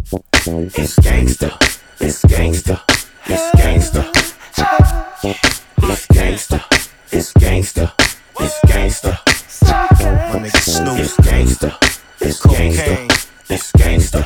It's gangsta, it's gangsta, it's gangsta. It's gangsta, it's gangsta, it's gangsta. My nigga Snoop. It's gangsta, it's gangsta, it's gangsta.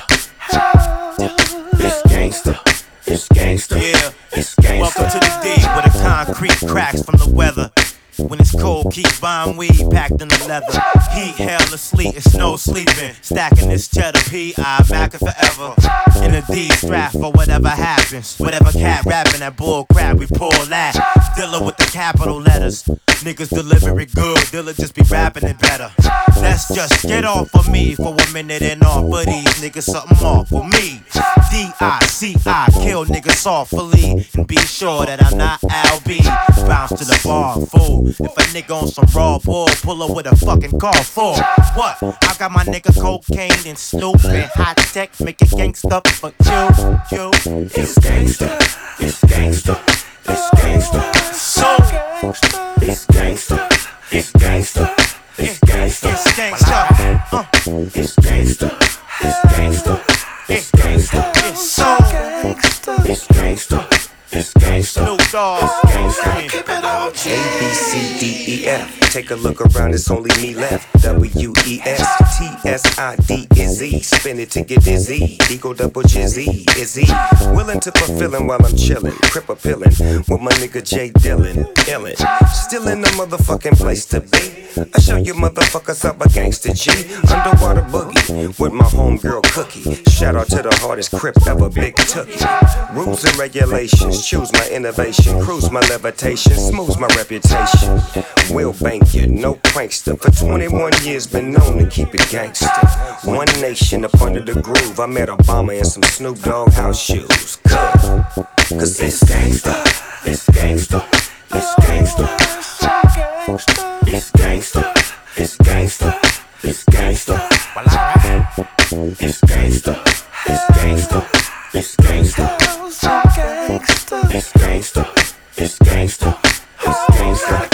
It's gangsta, it's gangsta, Yeah. it's gangsta. Welcome to the D where the concrete cracks from the weather. When it's cold, keep buying weed packed in the leather. Heat, hell, or sleet, it's no sleeping. Stacking this cheddar, P.I. back it forever. In a D strap for whatever happens. Whatever cat rapping, that bull crap, we pull that. Dilla with the capital letters. Niggas deliver it good, Dilla just be rapping it better. Let's just get off of me for a minute and off of these niggas something off with me. D-I-C-I, kill niggas softly. And be sure that I'm not L.B. Bounce to the bar, fool. If a nigga on some raw bull, pull up with a fucking car for what? I got my nigga cocaine and Snoop and hot tech, make it gangsta, but you. It's gangsta, it's gangsta, it's gangsta. So It's gangsta, it's gangsta, it's gangsta. it's gangsta. It's gangsta, it's gangsta, it's gangsta. It's so It's gangsta, it's gangsta, Snoop Dogg. it's gangsta. A, B, C, D, E, F. Take a look around, it's only me left. W, E, S, T, S, I, D, is E. Spin it to get dizzy. Eagle double Jizzy, is E. Willing to fulfillin' while I'm chillin'. Crip a pillin' with my nigga J Dillon. Illin'. Still in the motherfucking place to be. I show you motherfuckers how a gangsta G. Underwater boogie with my homegirl Cookie. Shout out to the hardest crip ever, Big Tookie. Rules and regulations, choose my innovation. Cruise my levitation, smooths my reputation. Will bank you, no prankster. For 21 years been known to keep it gangster. One nation up under the groove. I met Obama in some Snoop Dogg house shoes. Cause it's gangsta. It's gangsta, it's gangsta. It's gangsta, it's gangsta, it's gangsta. It's gangsta, it's gangsta, it's gangsta. It's gangsta, it's gangsta, it's gangsta.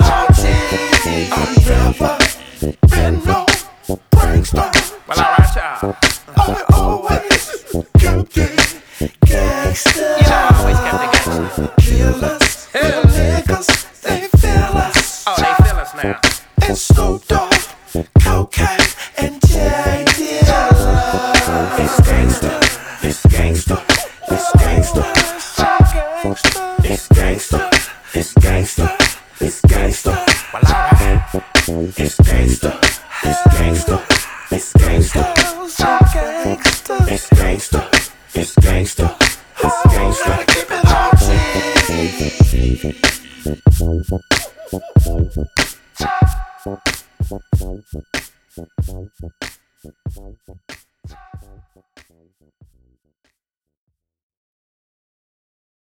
Been no prankster. Well, alright, y'all. Always kept it gangsta. You know I always kept it gangsta. Killers, niggas, they feel us. Oh, they feel us now. And Snoop Dogg, cocaine, and J Dilla. It's gangsta, it's gangsta, it's gangsta. It's gangsta, it's gangsta, it's gangsta. Well, alright. It's gangsta, it's gangsta, it's gangsta. It's gangsta, it's gangsta, it's gangsta. Keep it on G.